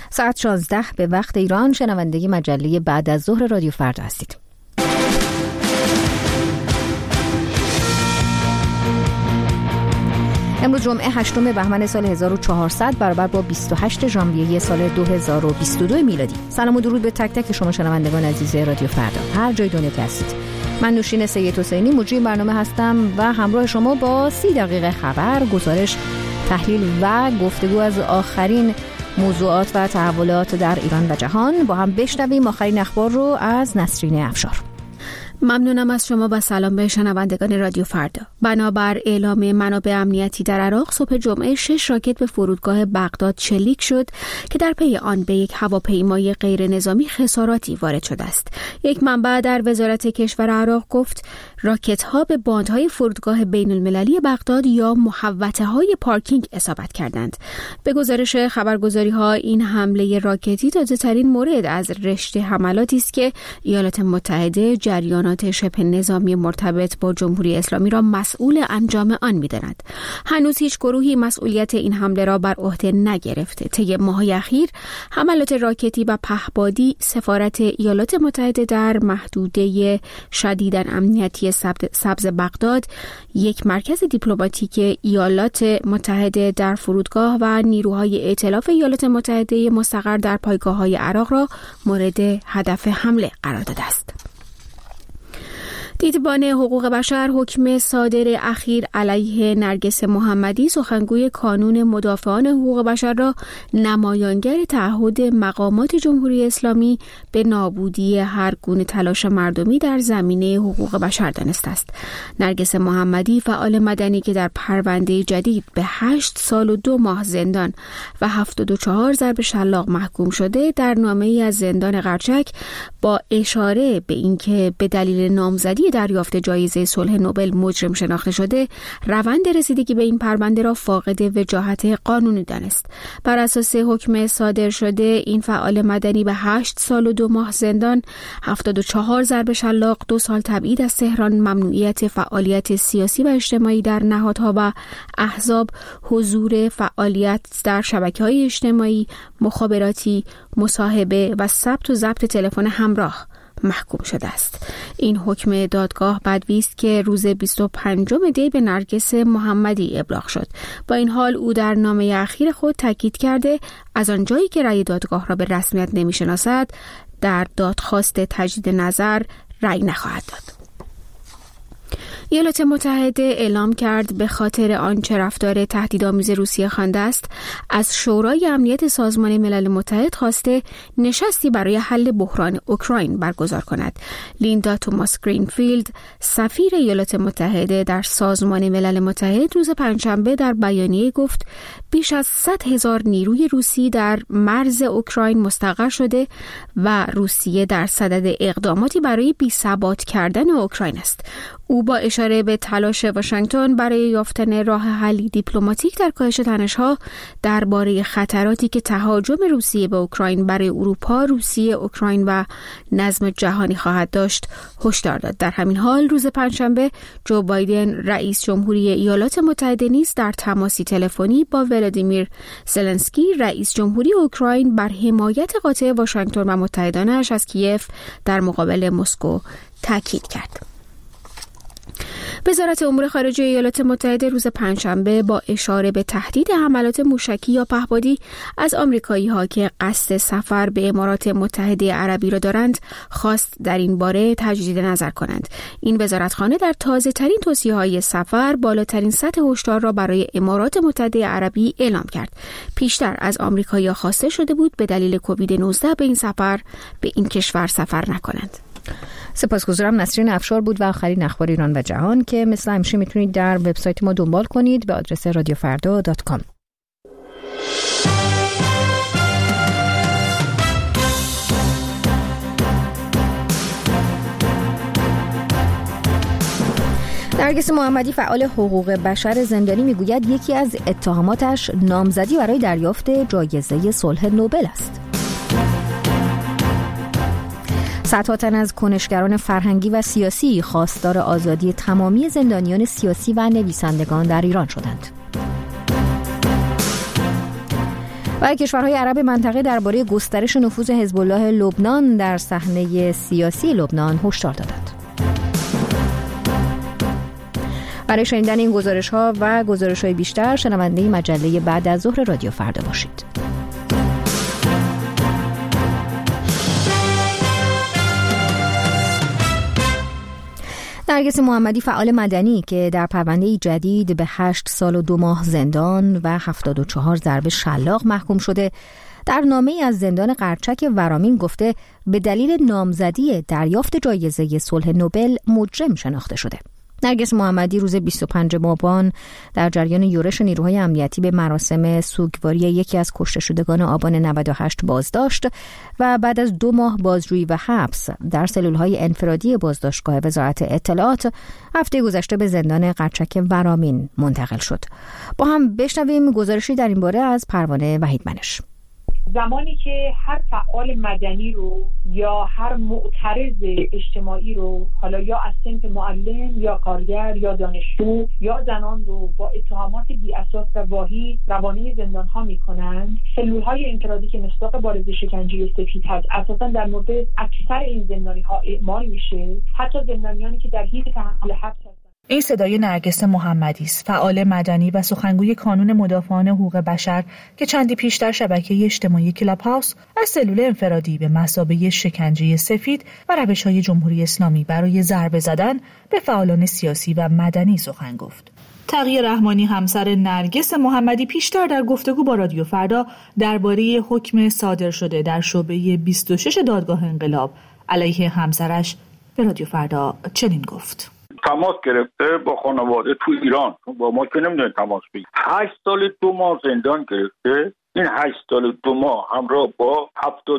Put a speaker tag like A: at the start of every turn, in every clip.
A: ساعت 16 به وقت ایران شنونده مجله بعد از ظهر رادیو فردا هستید. امروز جمعه 8 بهمن سال 1400 برابر با 28 ژانویه سال 2022 میلادی. سلام و درود به تک تک شما شنوندگان عزیز رادیو فردا هر جای دنیا که هستید. من نوشین سید حسینی مجری برنامه هستم و همراه شما با 30 دقیقه خبر، گزارش، تحلیل و گفتگو از آخرین موضوعات و تحولات در ایران و جهان با هم بشنویم آخرین اخبار رو از نسرین افشار.
B: ممنونم از شما و سلام به شنوندگان رادیو فردا. بنابر اعلام منابع امنیتی در عراق صبح جمعه 6 راکت به فرودگاه بغداد شلیک شد که در پی آن به یک هواپیمای غیر نظامی خساراتی وارد شده است. یک منبع در وزارت کشور عراق گفت راکت‌ها به باندهای فرودگاه بین المللی بغداد یا محوطه‌های پارکینگ اصابت کردند. به گزارش خبرگزاری‌ها این حمله راکتی تازه‌ترین مورد از رشته حملاتی است که ایالات متحده جریانات شبه نظامی مرتبط با جمهوری اسلامی را مسئول انجام آن می‌داند. هنوز هیچ گروهی مسئولیت این حمله را بر عهده نگرفته. طی ماه‌های اخیر حملات راکتی و پهپادی سفارت ایالات متحده در محدوده شدیداً امنیتی سبز بغداد، یک مرکز دیپلماتیک ایالات متحده در فرودگاه و نیروهای ائتلاف ایالات متحده مستقر در پایگاه‌های عراق را مورد هدف حمله قرار داده است. دیدبان حقوق بشر حکم صادر اخیر علیه نرگس محمدی سخنگوی کانون مدافعان حقوق بشر را نمایانگر تعهد مقامات جمهوری اسلامی به نابودی هر گونه تلاش مردمی در زمینه حقوق بشر دانسته است. نرگس محمدی فعال مدنی که در پرونده جدید به 8 سال و 2 ماه زندان و 74 ضرب شلاق محکوم شده در نامه‌ای از زندان قرچک با اشاره به اینکه به دلیل نامزدی دریافت جایزه صلح نوبل مجرم شناخته شده، روند رسیدگی به این پرونده را فاقد وجاهت قانونی دانست. بر اساس حکم صادر شده این فعال مدنی به 8 سال و 2 ماه زندان، 74 ضرب شلاق، 2 سال تبعید از تهران، ممنوعیت فعالیت سیاسی و اجتماعی در نهادها و احزاب، حضور فعالیت در شبکه‌های اجتماعی، مخابراتی، مصاحبه و ثبت و ضبط تلفن همراه محکوم شده است. این حکم دادگاه بدوی است که روز 25 دی به نرگس محمدی ابلاغ شد. با این حال او در نامه اخیر خود تاکید کرده از آنجایی که رأی دادگاه را به رسمیت نمی‌شناسد، در دادخواست تجدید نظر رأی نخواهد داد. ایالات متحده اعلام کرد به خاطر آنچه رفتار تهدیدآمیز روسیه خوانده است، از شورای امنیت سازمان ملل متحد خواسته نشستی برای حل بحران اوکراین برگزار کند. لیندا توماس گرینفیلد، سفیر ایالات متحده در سازمان ملل متحد، روز پنجشنبه در بیانیه گفت بیش از 100,000 نیروی روسی در مرز اوکراین مستقر شده و روسیه در صدد اقداماتی برای بی‌ثبات کردن اوکراین است. او با اشاره به تلاش واشنگتن برای یافتن راه حلی دیپلماتیک در کاهش تنش‌ها درباره خطراتی که تهاجم روسیه به اوکراین برای اروپا، روسیه، اوکراین و نظم جهانی خواهد داشت هشدار داد. در همین حال روز پنجشنبه جو بایدن رئیس جمهوری ایالات متحده نیز در تماسی تلفنی با ولادیمیر زلنسکی رئیس جمهوری اوکراین بر حمایت قاطع واشنگتن و متحدانش از کیف در مقابل مسکو تاکید کرد. وزارت امور خارجه ایالات متحده روز پنجشنبه با اشاره به تهدید حملات موشکی یا پهپادی از آمریکایی‌ها که قصد سفر به امارات متحده عربی را دارند، خواست در این باره تجدید نظر کنند. این وزارتخانه در تازه‌ترین توصیه‌های سفر بالاترین سطح هشدار را برای امارات متحده عربی اعلام کرد. پیشتر از آمریکایی‌ها خواسته شده بود به دلیل کووید 19 به این کشور سفر نکنند.
A: سپاسگزارم. نسرین افشار بود و آخرین اخبار ایران و جهان که مثل همیشه میتونید در وبسایت ما دنبال کنید به آدرس radiofarda.com. نرگس محمدی فعال حقوق بشر زندانی میگوید یکی از اتهاماتش نامزدی برای دریافت جایزه صلح نوبل است. صدها تن از کنشگران فرهنگی و سیاسی خواستار آزادی تمامی زندانیان سیاسی و نویسندگان در ایران شدند. و کشورهای عرب منطقه درباره گسترش نفوذ حزب الله لبنان در صحنه سیاسی لبنان هشدار دادند. برای شنیدن این گزارش‌ها و گزارش‌های بیشتر شنونده مجله بعد از ظهر رادیو فردا باشید. نرگس محمدی فعال مدنی که در پرونده جدید به 8 سال و 2 ماه زندان و 74 ضربه شلاق محکوم شده، در نامه‌ای از زندان قرچک ورامین گفته به دلیل نامزدی دریافت جایزه صلح نوبل مجرم شناخته شده. نرگس محمدی روز 25 مرداد در جریان یورش نیروهای امنیتی به مراسم سوگواری یکی از کشته شدگان آبان 98 بازداشت و بعد از 2 ماه بازجویی و حبس در سلولهای انفرادی بازداشتگاه وزارت اطلاعات هفته گذشته به زندان قرچک ورامین منتقل شد. با هم بشنویم گزارشی در این باره از پروانه وحیدمنش.
C: زمانی که هر فعال مدنی رو یا هر معترض اجتماعی رو، حالا یا از صنف معلم یا کارگر یا دانشجو یا زنان رو با اتهامات بی اساس و واهی روانه زندان ها میکنند، سلولهای انفرادی که مصداق بارز شکنجه سفید هست اساسا در مورد اکثر این زندانی ها اعمال میشه، حتی زندانیانی که در حین تحمل حبس هستند.
D: این صدای نرگس محمدی است، فعال مدنی و سخنگوی کانون مدافعان حقوق بشر که چندی پیش در شبکه اجتماعی کلاب هاوس از سلول انفرادی به مثابه شکنجه سفید و روش‌های جمهوری اسلامی برای ضربه زدن به فعالان سیاسی و مدنی سخن گفت. تقی رحمانی همسر نرگس محمدی پیشتر در گفتگو با رادیو فردا درباره حکم صادر شده در شعبه 26 دادگاه انقلاب علیه همسرش به رادیو فردا چنین گفت:
E: تماس گرفته با خانواده تو ایران، با ما که نمیدونه تماس بگیره. 8 سال 2 ماه زندان گرفته. این 8 سال 2 ماه همراه با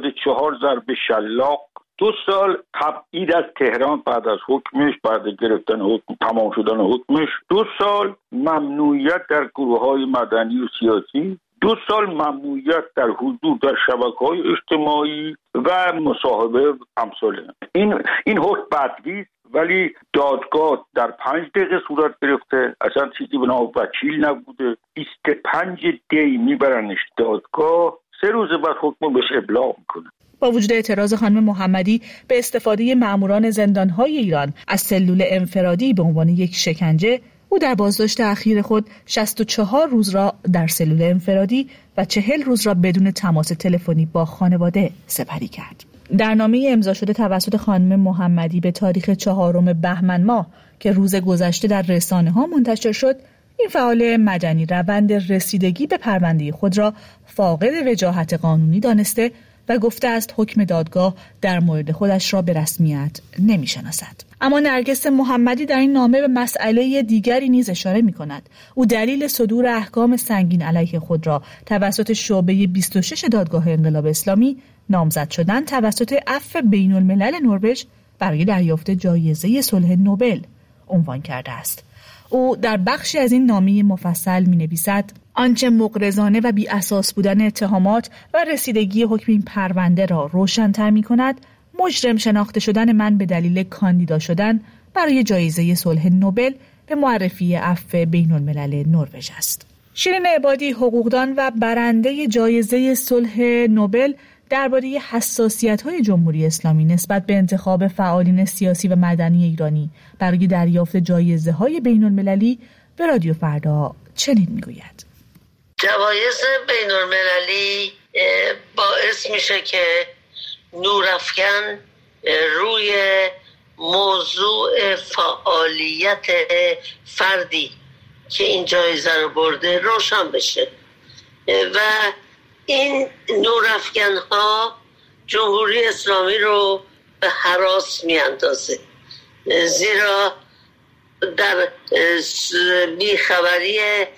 E: 74 ضربه شلاق، 2 سال تبعید از تهران بعد از حکمش، بعد گرفتن حکم، تمام شدن حکمش، 2 سال ممنوعیت در گروه‌های مدنی و سیاسی، 2 سال ممنوعیت در حضور در شبکه‌های اجتماعی و مصاحبه امثال این حکم بدلی، ولی دادگاه در 5 دقیقه صورت گرفته، اصلا چیزی به نام وکیل نبوده. 25 دی میبرنش دادگاه، 3 روز بعد حکم بهش ابلاغ میکنه.
D: با وجود اعتراض خانم محمدی به استفاده ماموران زندان‌های ایران از سلول انفرادی به عنوان یک شکنجه، او در بازداشت اخیر خود 64 روز را در سلول انفرادی و 40 روز را بدون تماس تلفنی با خانواده سپری کرد. در نامه امضا شده توسط خانم محمدی به تاریخ 4 بهمن ماه که روز گذشته در رسانه‌ها منتشر شد، این فعال مدنی روند رسیدگی به پرونده خود را فاقد وجاهت قانونی دانسته و گفته است حکم دادگاه در مورد خودش را به رسمیت نمی‌شناسد. اما نرگس محمدی در این نامه به مسئله دیگری نیز اشاره می‌کند. او دلیل صدور احکام سنگین علیه خود را توسط شعبه 26 دادگاه انقلاب اسلامی نامزد شدن توسط عفو بین‌الملل نروژ برای دریافت جایزه صلح نوبل عنوان کرده است. او در بخشی از این نامه مفصل می‌نویسد: آنچه مغرضانه و بی اساس بودن اتهامات و رسیدگی حکم این پرونده را روشن‌تر می‌کند، مجرم شناخته شدن من به دلیل کاندیدا شدن برای جایزه صلح نوبل به معرفی عفو بین‌الملل نروژ است. شیرین عبادی، حقوقدان و برنده جایزه صلح نوبل، درباره حساسیت‌های جمهوری اسلامی نسبت به انتخاب فعالین سیاسی و مدنی ایرانی برای دریافت جایزه‌های بین‌المللی به رادیو فردا چنین می‌گوید:
F: جوایز بین‌المللی باعث میشه که نورافکن روی موضوع فعالیت فردی که این جایزه رو برده روشن بشه و این نورافکن ها جمهوری اسلامی رو به هراس میاندازه، زیرا در بیخبری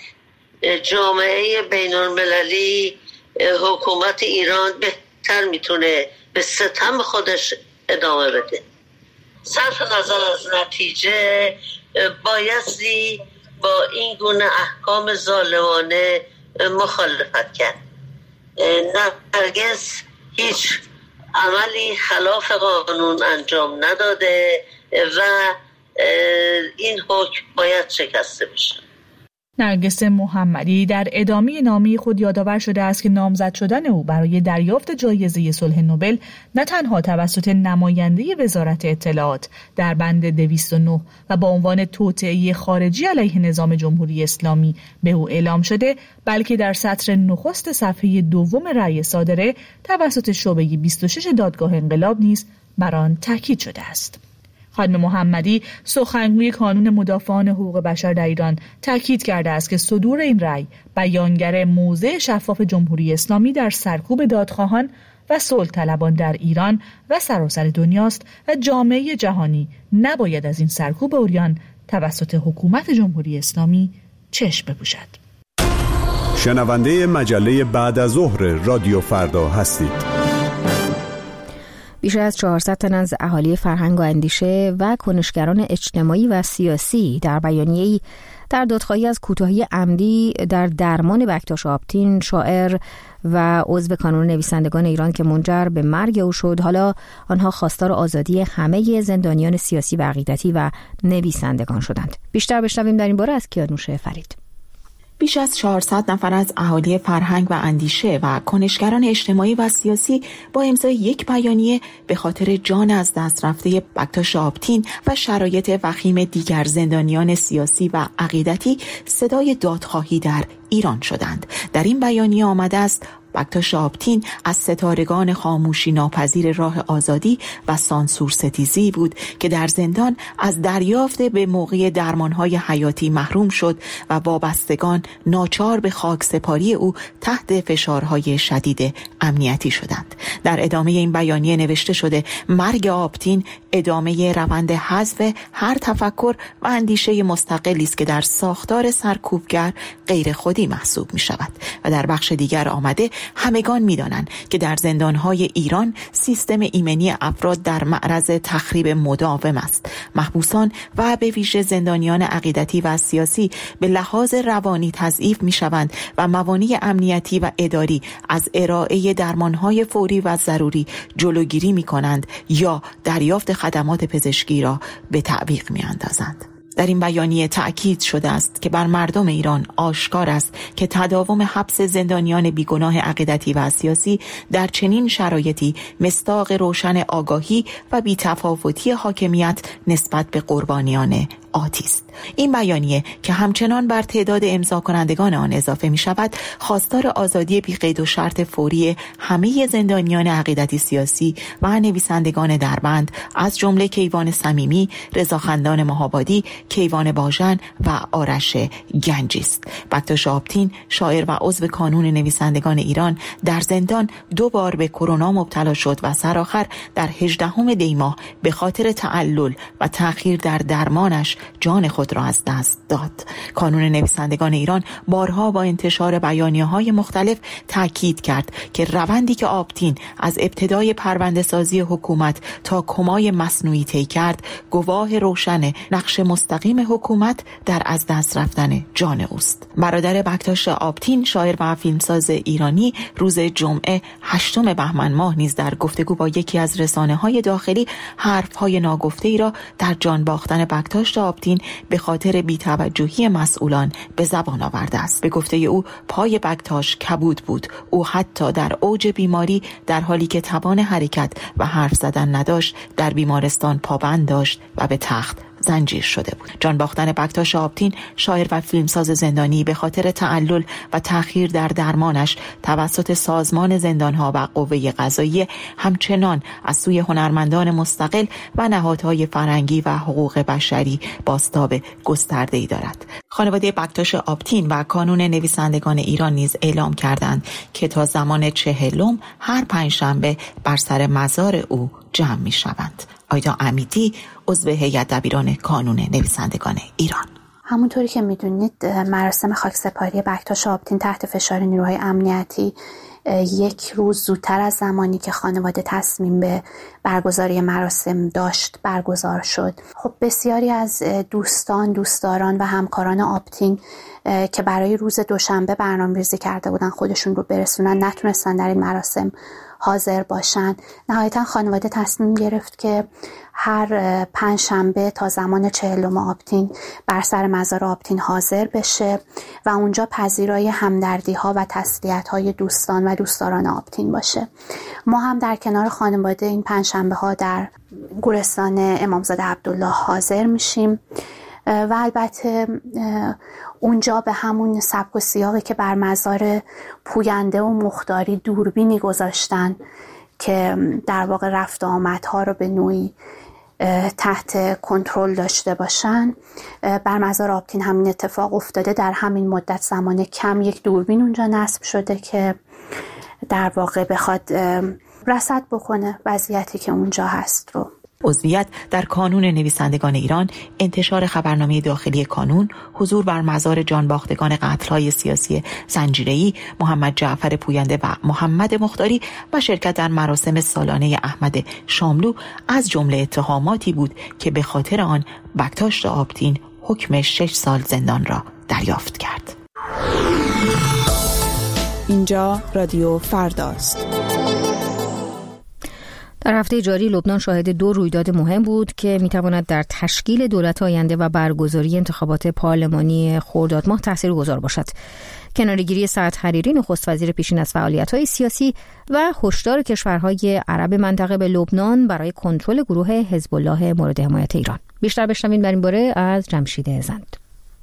F: جامعه بین المللی حکومت ایران بهتر میتونه به ستم خودش ادامه بده. صرف نظر از نتیجه بایستی با این گونه احکام ظالمانه مخالفت کرد. نرگس هیچ عملی خلاف قانون انجام نداده و این حکم باید شکسته بشه.
D: نرگس محمدی در ادامه نامه خود یادآور شده است که نامزد شدن او برای دریافت جایزه صلح نوبل نه تنها توسط نماینده وزارت اطلاعات در بند 209 و با عنوان توطئه خارجی علیه نظام جمهوری اسلامی به او اعلام شده، بلکه در سطر نخست صفحه دوم رأی صادره توسط شعبه 26 دادگاه انقلاب نیز بر آن تاکید شده است. خانم محمدی سخنگوی کانون مدافعان حقوق بشر در ایران تاکید کرده است که صدور این رأی بیانگر موضع شفاف جمهوری اسلامی در سرکوب دادخواهان و صلح طلبان در ایران و سراسر دنیاست و جامعه جهانی نباید از این سرکوب عریان توسط حکومت جمهوری اسلامی چشم بپوشد.
G: شنونده مجله بعد از ظهر رادیو فردا هستید.
A: بیش از 400 تن از اهالی فرهنگ و اندیشه و کنشگران اجتماعی و سیاسی در بیانیه‌ای در دادخواهی از کوتاهی عمدی در درمان بکتاش آپتین، شاعر و عضو کانون نویسندگان ایران که منجر به مرگ او شد، حالا آنها خواستار آزادی همه زندانیان سیاسی و عقیدتی و نویسندگان شدند. بیشتر بشنویم در این باره از کیانوش فرید.
H: بیش از 400 نفر از اهالی فرهنگ و اندیشه و کنشگران اجتماعی و سیاسی با امضای یک بیانیه به خاطر جان از دست رفته بکتاش آپتین و شرایط وخیم دیگر زندانیان سیاسی و عقیدتی صدای دادخواهی در ایران شدند. در این بیانیه آمده است بکتاش آپتین از ستارگان خاموشی ناپذیر راه آزادی و سانسور ستیزی بود که در زندان از دریافت به موقع درمانهای حیاتی محروم شد و وابستگان ناچار به خاک سپاری او تحت فشارهای شدید امنیتی شدند. در ادامه این بیانیه نوشته شده مرگ آپتین ادامه روند حذف هر تفکر و اندیشه مستقلی است که در ساختار سرکوبگر غیر خودی محسوب می شود. و در بخش دیگر آمده همگان می‌دانند که در زندان‌های ایران سیستم ایمنی افراد در معرض تخریب مداوم است. محبوسان و به ویژه زندانیان عقیدتی و سیاسی به لحاظ روانی تضعیف می‌شوند و موانع امنیتی و اداری از ارائه درمان‌های فوری و ضروری جلوگیری می‌کنند یا دریافت خدمات پزشکی را به تعویق می‌اندازند. در این بیانیه تأکید شده است که بر مردم ایران آشکار است که تداوم حبس زندانیان بیگناه عقیدتی و سیاسی در چنین شرایطی مصداق روشن آگاهی و بی‌تفاوتی حاکمیت نسبت به قربانیان آتی است. این بیانیه که همچنان بر تعداد امضا کنندگان آن اضافه می شود، خواستار آزادی بی قید و شرط فوری همه زندانیان عقیدتی سیاسی و نویسندگان دربند از جمله کیوان صمیمی، رضا خندان مهابادی، کیوان باژن و آرش گنجی است. بکتاش آپتین، شاعر و عضو کانون نویسندگان ایران، در زندان 2 بار به کرونا مبتلا شد و سرآخر در 18 دی ماه به خاطر تعلل و تأخیر در درمانش جان خود را از دست داد. کانون نویسندگان ایران بارها با انتشار بیانیه‌های مختلف تاکید کرد که روندی که آپتین از ابتدای پرونده‌سازی حکومت تا کمای مصنوعی طی کرد، گواه روشن نقش مستقیم حکومت در از دست رفتن جان اوست. برادر بکتاش آپتین، شاعر و فیلمساز ایرانی، روز جمعه 8 بهمن ماه نیز در گفتگو با یکی از رسانه‌های داخلی حرف‌های ناگفته‌ای را در جان باختن بکتاش آپتین به خاطر بی‌توجهی مسئولان به زبان آورده است. به گفته او پای بکتاش کبود بود. او حتی در اوج بیماری در حالی که توان حرکت و حرف زدن نداشت در بیمارستان پابند داشت و به تخت زنجیر شده بود. جان باختن بکتاش آپتین، شاعر و فیلمساز زندانی، به خاطر تعلل و تأخیر در درمانش توسط سازمان زندانها و قوه قضاییه همچنان از سوی هنرمندان مستقل و نهادهای فرهنگی و حقوق بشری بازتاب گسترده‌ای دارد. خانواده بکتاش آپتین و کانون نویسندگان ایران نیز اعلام کردند که تا زمان 40 هر 5 شنبه بر سر مزار او جمع می شوند. آیدا امیدی، عضو هیئت دبیران کانون نویسندگان ایران.
I: همونطوری که میدونید مراسم خاکسپاری بکتاش آپتین تحت فشار نیروهای امنیتی 1 روز زودتر از زمانی که خانواده تصمیم به برگزاری مراسم داشت برگزار شد. خب بسیاری از دوستداران و همکاران آپتین که برای روز دوشنبه برنامه‌ریزی کرده بودن خودشون رو برسونن نتونستن در این مراسم حاضر باشن. نهایتا خانواده تصمیم گرفت که هر 5 شنبه تا زمان 40 آبتین بر سر مزار آبتین حاضر بشه و اونجا پذیرای همدردی ها و تسلیت های دوستان و دوستداران آبتین باشه. ما هم در کنار خانواده این 5 شنبه ها در گورستان امامزاده عبدالله حاضر میشیم و البته اونجا به همون سبک و سیاقی که بر مزار پوینده و مختاری دوربینی گذاشتن که در واقع رفت و آمدها رو به نوعی تحت کنترل داشته باشن، بر مزار آبتین همین اتفاق افتاده. در همین مدت زمان کم یک دوربین اونجا نصب شده که در واقع بخواد رصد بکنه وضعیتی که اونجا هست رو.
H: عضویت در کانون نویسندگان ایران، انتشار خبرنامه داخلی کانون، حضور بر مزار جانباختگان قتل‌های سیاسی زنجیره‌ای محمد جعفر پوینده و محمد مختاری و شرکت در مراسم سالانه احمد شاملو از جمله اتهاماتی بود که به خاطر آن بکتاشت آبتین حکم 6 سال زندان را دریافت کرد.
B: اینجا رادیو فرداست.
A: در هفته جاری لبنان شاهد 2 رویداد مهم بود که میتواند در تشکیل دولت آینده و برگزاری انتخابات پارلمانی خرداد ماه تاثیرگذار باشد. کناره‌گیری سعد حریری نخست وزیر پیشین از فعالیت‌های سیاسی و هشدار کشورهای عرب منطقه به لبنان برای کنترل گروه حزب الله مورد حمایت ایران. بیشتر بشنوید در این باره از جمشید زند.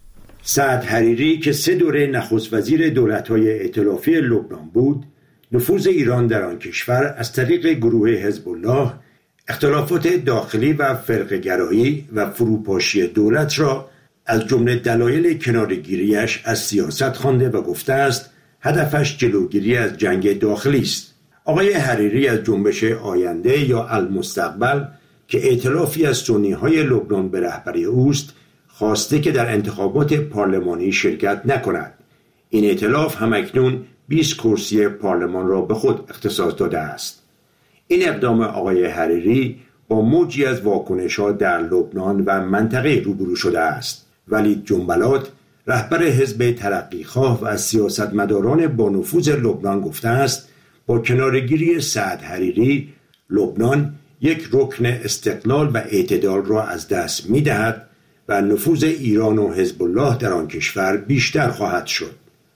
J: سعد حریری که 3 دوره نخست وزیر دولت‌های ائتلافی لبنان بود، نفوذ ایران در آن کشور از طریق گروه حزب الله، اختلافات داخلی و فرقه‌گرایی و فروپاشی دولت را از جمله دلایل کناره‌گیری‌اش از سیاست خوانده و گفته است هدفش جلوگیری از جنگ داخلی است. آقای حریری از جنبش آینده یا المستقبل که ائتلافی از سنی‌های لبنان به رهبری اوست، خواسته که در انتخابات پارلمانی شرکت نکند. این ائتلاف همکنون 20 کرسی پارلمان را به خود اختصاص داده است. این اقدام آقای حریری با موجی از واکنش‌ها در لبنان و منطقه روبرو شده است. ولی جنبلات، رهبر حزب ترقیخواه و از سیاستمداران با نفوذ لبنان گفته است با کناره‌گیری سعد حریری لبنان یک رکن استقلال و اعتدال را از دست می‌دهد و نفوذ ایران و حزب الله در آن کشور بیشتر خواهد شد.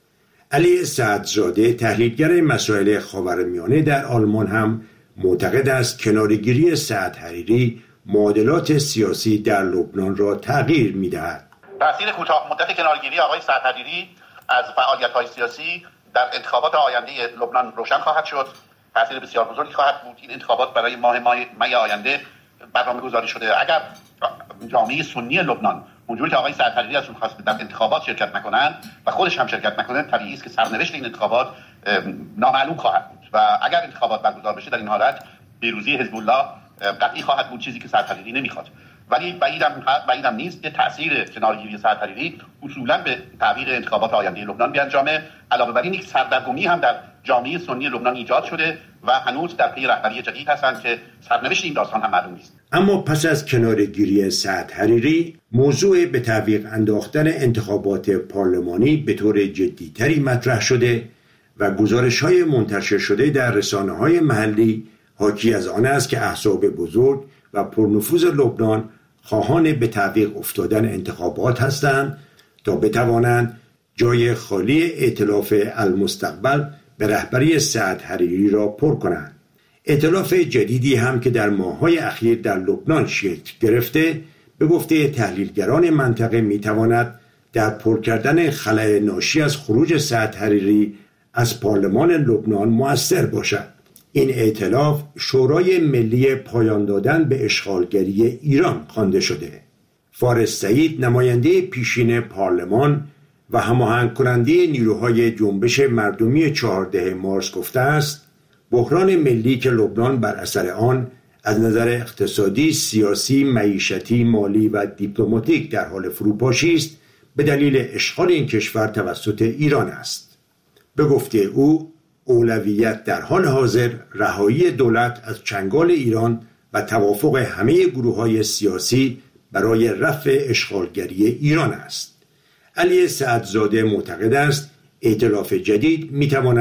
J: علی سعدزاده، تحلیلگر مسائل خاورمیانه در آلمان، هم معتقد است کناره‌گیری سعد حریری معادلات سیاسی در لبنان را تغییر می‌دهد.
K: تأثیر کوتاه مدت کناره‌گیری آقای سعد حریری از فعالیت‌های سیاسی در انتخابات آینده لبنان روشن خواهد شد. تأثیر بسیار بزرگی خواهد بود. این انتخابات برای ماه می آینده برنامه‌گذاری شده. اگر جامعه سنی لبنان اونجوری که آقای سعد حریری ازشون خواست در انتخابات شرکت نکنن و خودش هم شرکت نکنه، طبیعی است که سرنوشت این انتخابات نامعلوم خواهد بود و اگر انتخابات برگزار بشه در این حالت پیروزی حزب الله قطعی خواهد بود، چیزی که سعد حریری نمیخواد. ولی بعیدم نیست که تأثیر کناره‌گیری سعد حریری اصولاً به تغییر انتخابات آینده لبنان بیانجامه. علاوه بر این یک سردرگمی هم در جامعه سنی لبنان ایجاد شده و هنوز در پی رهبری جدید هستند که سرنوشت این داستان هم معلوم نیست.
J: اما پس از کناره‌گیری سعد حریری، موضوع به تعویق انداختن انتخابات پارلمانی به طور جدی‌تری مطرح شده و گزارش‌های منتشر شده در رسانه‌های محلی حاکی از آن است که احزاب بزرگ و پرنفوذ لبنان خواهان به تعویق افتادن انتخابات هستند تا بتوانند جای خالی ائتلاف المستقبل به رهبری سعد حریری را پر کنند. ائتلاف جدیدی هم که در ماه‌های اخیر در لبنان شکل گرفته، به گفته تحلیلگران منطقه میتواند در پر کردن خلأ ناشی از خروج سعد حریری از پارلمان لبنان مؤثر باشد. این ائتلاف شورای ملی پایان دادن به اشغالگری ایران خوانده شده. فارس سعید، نماینده پیشین پارلمان و هماهنگ کننده نیروهای جنبش مردمی 14 مارس گفته است بحران ملی که لبنان بر اثر آن از نظر اقتصادی، سیاسی، معیشتی، مالی و دیپلماتیک در حال فروپاشی است به دلیل اشغال این کشور توسط ایران است. به گفته او اولویت در حال حاضر رهایی دولت از چنگال ایران و توافق همه گروه‌های سیاسی برای رفع اشغالگری ایران است. علی سعدزاده معتقد است ائتلاف جدید می‌تواند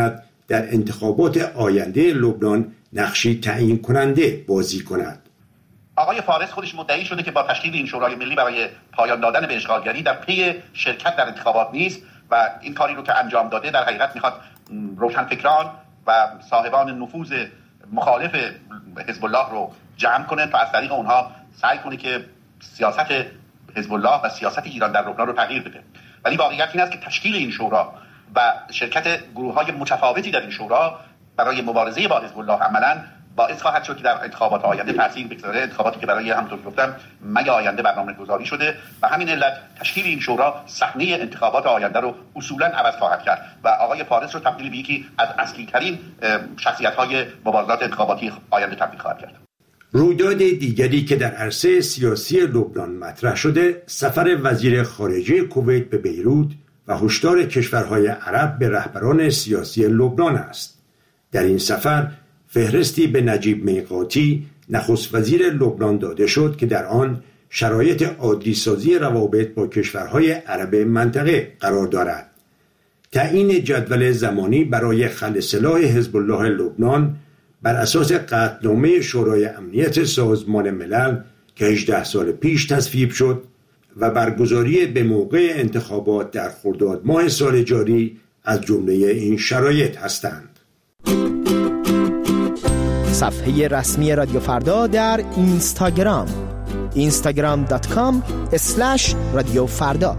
J: در انتخابات آینده لبنان نقشی تعیین کننده بازی کند.
K: آقای فارس خودش مدعی شده که با تشکیل این شورای ملی برای پایان دادن به اشغالگری در پی شرکت در انتخابات نیست و این کاری رو که انجام داده در حقیقت میخواد روشنفکران و صاحبان نفوذ مخالف حزب الله رو جمع کنه تا از طریق اونها سعی کنه که سیاست حزب الله و سیاست ایران در لبنان رو تغییر بده. ولی واقعیت این است که تشکیل این شورا و شرکت گروه‌های متفاوتی در این شورا برای مبارزه با حزب الله عملاً باعث خواهد شد که در انتخابات آینده تاثیر بگذاره، انتخاباتی که برای همونطور که گفتم می آینده برنامه‌گذاری شده و همین علت تشکیل این شورا صحنه انتخابات آینده رو اصولاً عوض خواهد کرد و آقای فارس رو تبدیل به یکی از اصلی‌ترین شخصیت‌های مبارزات انتخاباتی آینده تبدیل خواهد کرد.
J: رویداد دیگری که در عرصه سیاسی لبنان مطرح شده، سفر وزیر خارجه کویت به بیروت و هشدار کشورهای عرب به رهبران سیاسی لبنان است. در این سفر فهرستی به نجیب میقاتی نخست وزیر لبنان داده شد که در آن شرایط عادی‌سازی روابط با کشورهای عرب منطقه قرار دارد. تعیین جدول زمانی برای خلع سلاح حزب الله لبنان بر اساس قطعنامه شورای امنیت سازمان ملل که 18 سال پیش تصویب شد و برگزاری به موقع انتخابات در خرداد ماه سال جاری از جمله این شرایط هستند.
L: صفحه رسمی رادیو فردا در اینستاگرام instagram.com/رادیوفردا.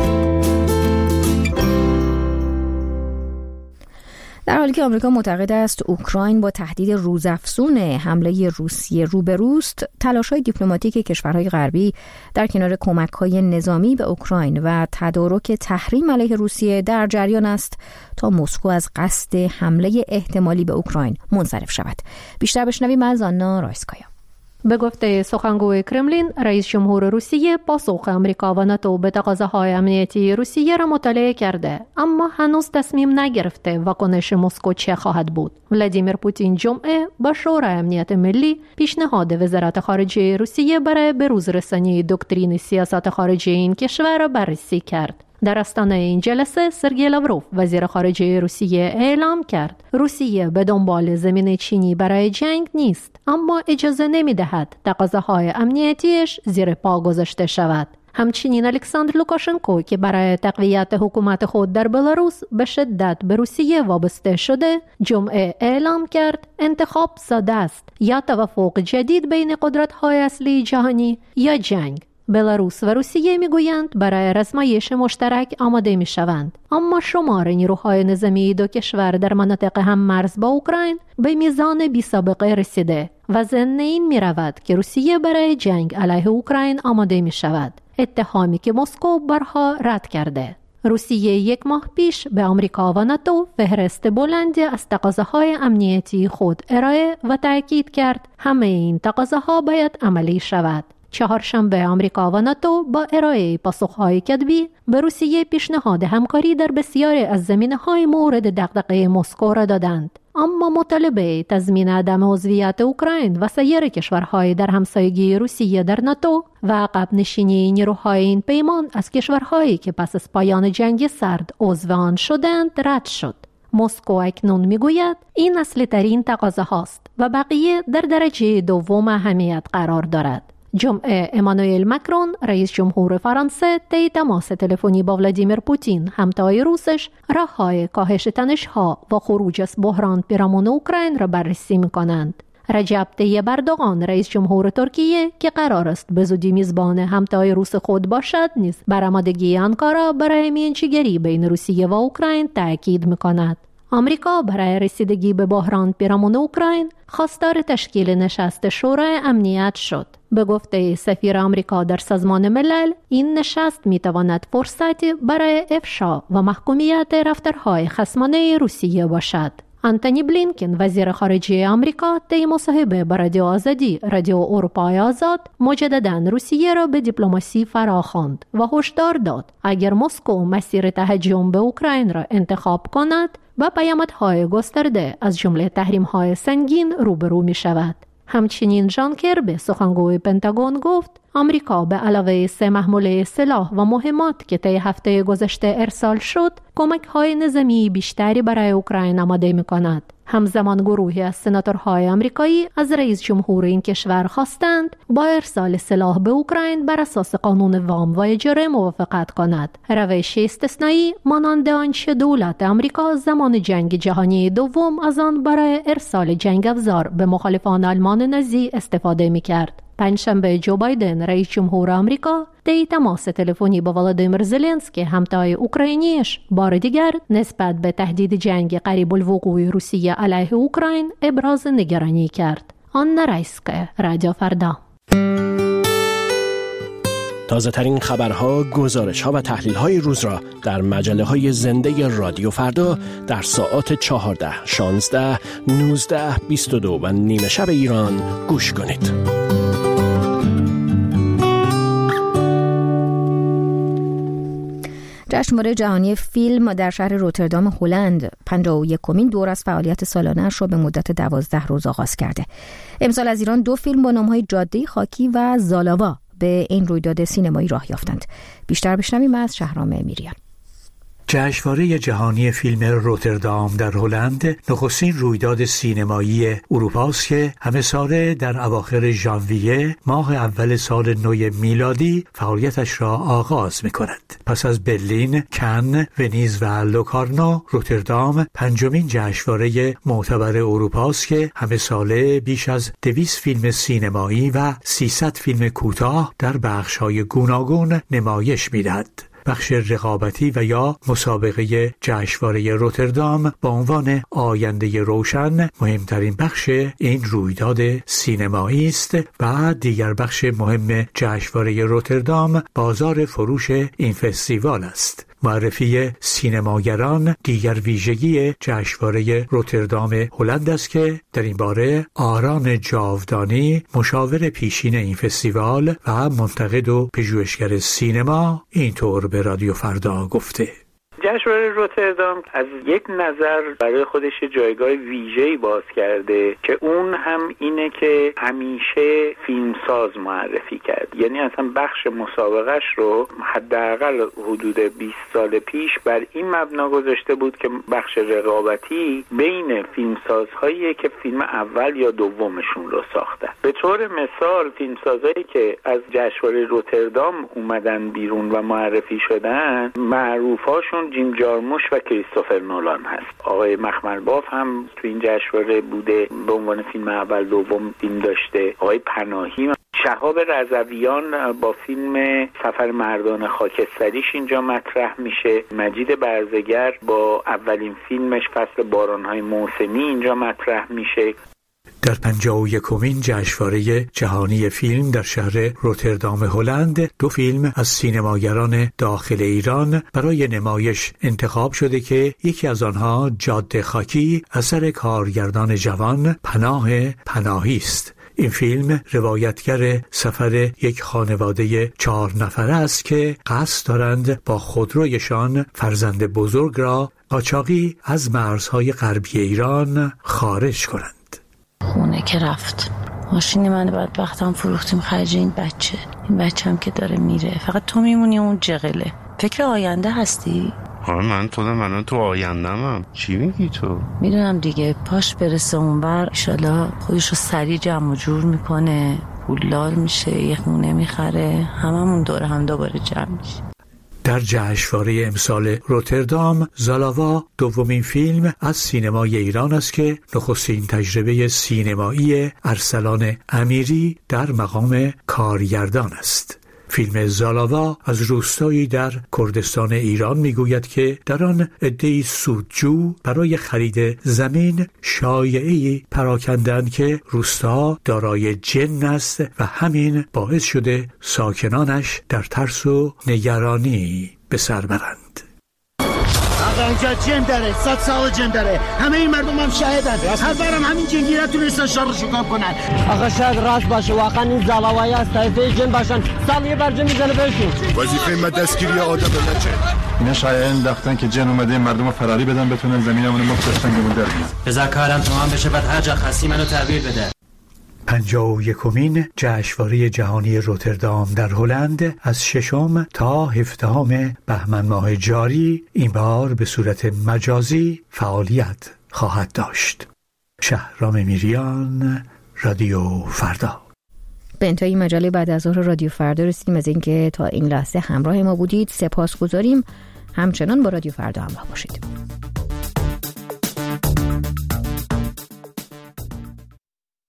A: در حالی که آمریکا معتقد است اوکراین با تهدید روزافزون حمله روسیه روبروست، تلاش‌های دیپلماتیک کشورهای غربی در کنار کمک‌های نظامی به اوکراین و تدارک تحریم علیه روسیه در جریان است تا مسکو از قصد حمله احتمالی به اوکراین منصرف شود. بیشتر بشنویم از آنا رایسکایا.
M: به گفته سخنگوی کرملین، رئیس جمهور روسیه پاسخ آمریکا و ناتو به تقاضاهای امنیتی روسیه را مطالعه کرده، اما هنوز تصمیم نگرفته واکنش مسکو چه خواهد بود. ولادیمیر پوتین جمعه با شورای امنیت ملی پیشنهاد وزارت خارجه روسیه برای بروز رسانی دکترین سیاست خارجه این کشور را بررسی کرد. در آستانه این جلسه سرگئی لاوروف وزیر خارجه روسیه اعلام کرد روسیه به دنبال زمین چینی برای جنگ نیست، اما اجازه نمی‌دهد تقاضاهای امنیتیش زیر پا گذاشته شود. همچنین الکساندر لوکاشنکو که برای تقویت حکومت خود در بلاروس به شدت به روسیه وابسته شده، جمعه اعلام کرد انتخاب ساده است: یا توافق جدید بین قدرت‌های اصلی جهانی یا جنگ. بلاروس و روسیه میگویند برای رزمایش مشترک آماده میشوند، اما شمار نیروهای نظامی دو کشور در مناطق هم مرز با اوکراین به میزان بی سابقه رسیده و ضمن این میرود که روسیه برای جنگ علیه اوکراین آماده میشود، اتهامی که مسکو بارها رد کرده. روسیه 1 ماه پیش به آمریکا و ناتو فهرست بلندی از تقاضاهای امنیتی خود ارائه و تاکید کرد همه این تقاضاها باید عملی شود. چهارشنبه آمریکا و ناتو با ارائه پاسخهای کتبی به روسیه پیشنهاد همکاری در بسیاری از زمینه‌های مورد دغدغه مسکو را دادند، اما مطالبه تضمین عدم عضویت اوکراین و سایر کشورهای در همسایگی روسیه در ناتو و عقب نشینی نیروهای این پیمان از کشورهایی که پس از پایان جنگ سرد عضو آن شدند رد شد. مسکو اکنون میگوید این اصلی ترین تقاضا هاست و بقیه در درجه دوم اهمیت قرار دارد. جمعه امانوئل مکرون رئیس جمهور فرانسه طی تماس تلفنی با ولادیمیر پوتین همتای روسش راه‌های کاهش تنش‌ها و خروج از بحران پیرامون اوکراین را بررسی می‌کنند. رجب طیب اردوغان رئیس جمهور ترکیه که قرار است به زودی میزبان همتای روس خود باشد نیز بر آمادگی آنکارا برای میانجیگری بین روسیه و اوکراین تاکید می‌کند. آمریکا برای رسیدگی به بحران پیرامون اوکراین خواستار تشکیل نشست شورای امنیت شد. به گفته سفیر آمریکا در سازمان ملل، این نشست میتواند فرصتی برای افشا و محکومیت رفتارهای خصمانه روسیه باشد. آنتونی بلینکن وزیر خارجه آمریکا طی مصاحبه با رادیو آزادی رادیو اروپای آزاد مجددا روسیه را به دیپلماسی فراخواند و هشدار داد اگر مسکو مسیر تهاجم به اوکراین را انتخاب کند با پیامدهای گسترده از جمله تحریم‌های سنگین روبرو می شود. همچنین جان کربی سخنگوی پنتاگون گفت آمریکا به علاوه 3 محموله سلاح و مهمات که طی هفته گذشته ارسال شد، کمک‌های نظامی بیشتری برای اوکراین آماده می‌کند. همزمان گروهی از سناتورهای آمریکایی از رئیس جمهور این کشور خواستند با ارسال سلاح به اوکراین بر اساس قانون وام و اجاره موافقت کند. روش استثنایی مانند آنچه دولت آمریکا زمان جنگ جهانی دوم از آن برای ارسال جنگ افزار به مخالفان آلمان نازی استفاده می‌کرد. پنجشنبه جو بایدن رئیس جمهور آمریکا طی تماس تلفنی با ولادیمیر زلنسکی همتای اوکراینیش بار دیگر نسبت به تهدید جنگ قریب الوقوع روسیه علیه اوکراین ابراز نگرانی کرد. آنا رایسکا، رادیو فردا.
N: تازه ترین خبرها، گزارش‌ها و تحلیل‌های روز را در مجله‌های زنده رادیو فردا در ساعات 14، 16، 19، 22 و نیمه شب ایران گوش کنید.
A: جشنواره جهانی فیلم در شهر روتردام هلند 51مین دور از فعالیت سالانه‌اش را به مدت 12 روز آغاز کرده. امسال از ایران 2 فیلم با نام‌های جاده خاکی و زالاوا به این رویداد سینمایی راه یافتند. بیشتر بشنویم از شهرام میریان.
O: جشنواره جهانی فیلم روتردام در هلند نخستین رویداد سینمایی اروپا است که همه ساله در اواخر ژانویه ماه اول سال نو میلادی فعالیتش را آغاز می‌کند. پس از برلین، کن، ونیز و لوکارنو، روتردام 5مین جشنواره معتبر اروپا است که همه ساله بیش از 200 فیلم سینمایی و 300 فیلم کوتاه در بخش‌های گوناگون نمایش می‌دهد. بخش رقابتی و یا مسابقه جشنواره روتردام با عنوان آینده روشن مهمترین بخش این رویداد سینمایی است و دیگر بخش مهم جشنواره روتردام بازار فروش این فستیوال است. معرفی سینماگران دیگر ویژگی جشنواره روتردام هلند است که در این باره آران جاودانی، مشاور پیشین این فستیوال و منتقد و پژوهشگر سینما، اینطور به رادیو فردا گفته:
P: جشنواره روتردام از یک نظر برای خودش جایگاه ویژه‌ای باز کرده که اون هم اینه که همیشه فیلمساز معرفی کرد. یعنی اصلا بخش مسابقهش رو حداقل حدود 20 سال پیش بر این مبنا گذاشته بود که بخش رقابتی بین فیلمسازهایی که فیلم اول یا دومشون رو ساختن. به طور مثال فیلمسازهایی که از جشنواره روتردام اومدن بیرون و معرفی شدن، معروفاشون جیم جارموش و کریستوفر نولان هست. آقای مخملباف هم تو این جشنواره بوده، به عنوان فیلم اول دوم فیلم داشته. آقای پناهی، شهاب رضویان با فیلم سفر مردان خاکستریش اینجا مطرح میشه. مجید برزگر با اولین فیلمش فصل بارانهای موسمی اینجا مطرح میشه.
O: در 51مین جشنواره جهانی فیلم در شهر روتردام هلند 2 فیلم از سینماگران داخل ایران برای نمایش انتخاب شده که یکی از آنها جاده خاکی اثر کارگردان جوان پناه پناهی است. این فیلم روایتگر سفر یک خانواده 4 نفره است که قصد دارند با خودرویشان فرزند بزرگ را قاچاقی از مرزهای غربی ایران خارج کنند.
Q: خونه که رفت، ماشین من بدبختم فروختیم خرج این بچه هم که داره میره. فقط تو میمونی اون جغله. فکر آینده هستی؟
R: من تو آینده‌ام. چی میگی تو؟
Q: میدونم دیگه، پاش برسه اونور انشالله خودشو سریع جمع و جور میکنه، پولدار میشه، یه خونه میخره، هممون دور هم دوباره جمع میشه.
O: در جشنواره امسال روتردام زالاوا 2مین فیلم از سینمای ایران است که نخستین تجربه سینمایی ارسلان امیری در مقام کارگردان است. فیلم زالاوا از روستایی در کردستان ایران میگوید که در آن عده‌ای سودجو برای خرید زمین شایعه‌ای پراکندند که روستا دارای جن است و همین باعث شده ساکنانش در ترس و نگرانی به سر برند.
S: آقا اینجا جن داره، 100 سال جن داره، همه این مردم هم شاهدن. هر بارم همین جنگیرا تونستن شر شکار کنن.
T: آقا شاید راست باشه، واقعا این زالاوایی از طایفه جن باشن. سال یه بر جن میزنه بهشون.
U: وظیفه ما دستگیری آدم نچه.
V: اینا شایعه انداختن که جن اومده مردم رو فراری بدن بتونن زمینمون رو مفتشن گمون در بیان.
W: بذار کارم تمام بشه بعد هر جا خاصی منو تعبیر بده.
O: 51مین جشنواره جهانی روتردام در هلند از 6 تا 17 بهمن ماه جاری این بار به صورت مجازی فعالیت خواهد داشت. شهرام میریان، رادیو فردا.
A: به انتهای مجله بعد از ظهر رادیو فردا رسیدیم. از اینکه تا این لحظه همراه ما بودید سپاسگزاریم. همچنان با رادیو فردا همراه باشید.